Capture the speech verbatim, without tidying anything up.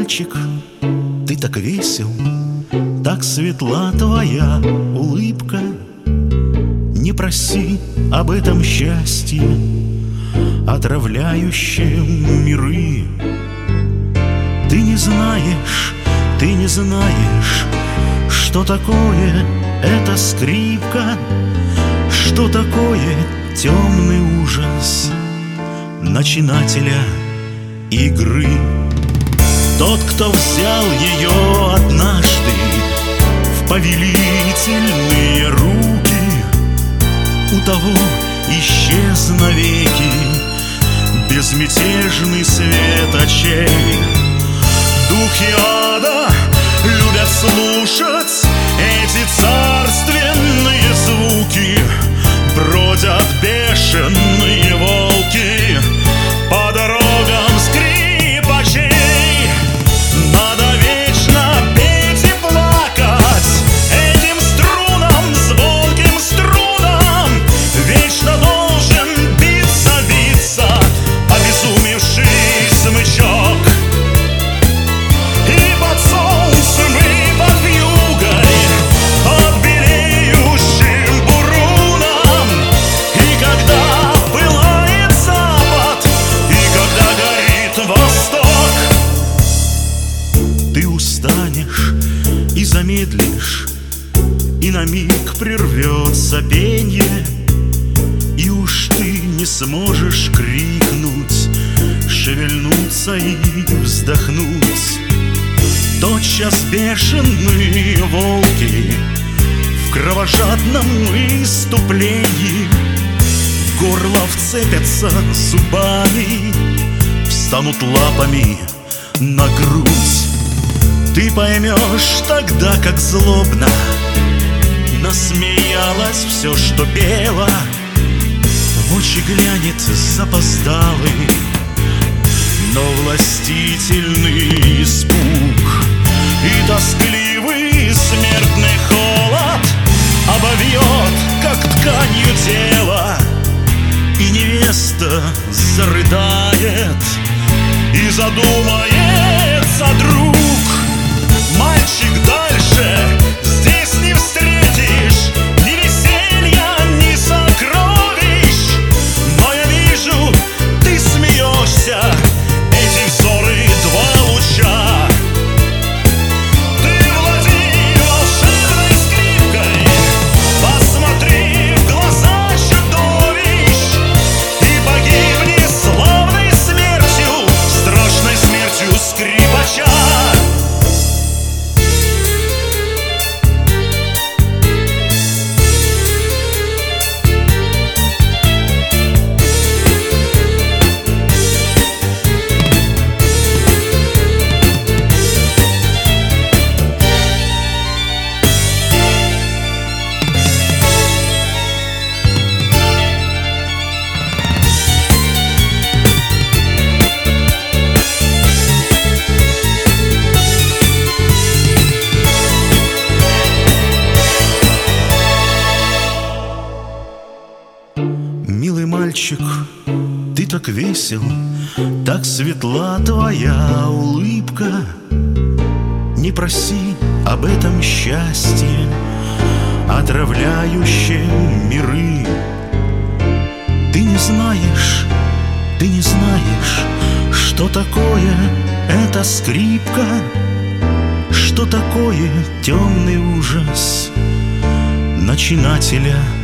мальчик, ты так весел, так светла твоя улыбка. Не проси об этом счастье, отравляющем миры. Ты не знаешь, ты не знаешь, что такое эта скрипка, что такое темный ужас начинателя игры. Тот, кто взял ее однажды в повелительные руки, у того исчез навеки безмятежный свет очей. Духи ада любят слушать эти царственные звуки. Бродят бешеные волки по дорогам скрипачей. Надо вечно петь и плакать этим струнам, звонким струнам. Вечно должен биться, биться обезумевший смычок. И под солнцем, и под вьюгой, под белеющим буруном. И когда пылает запад, и когда горит восток, ты устанешь и замедлишь, и на миг прервется пенье, и уж ты не сможешь крикнуть, шевельнуться и вздохнуть. Тотчас бешеные волки в кровожадном исступлении в горло вцепятся зубами, встанут лапами на грудь. Ты поймешь тогда, как злобно насмеялась все, что пела. В очи глянет запоздалый, но властительный испуг. И тоскливый смертный холод обовьет, как тканью тело. И невеста зарыдает, и задумается друг. Мальчик, дальше здесь не встретишь ни веселья, ни сокровищ. Но я вижу, ты смеешься, эти взоры два луча. Ты владей волшебной скрипкой, посмотри в глаза чудовищ и погибни славной смертью, страшной смертью скрипача. Милый мальчик, ты так весел, так светла твоя улыбка. Не проси об этом счастье, отравляющем миры. Ты не знаешь, ты не знаешь, что такое эта скрипка, что такое темный ужас начинателя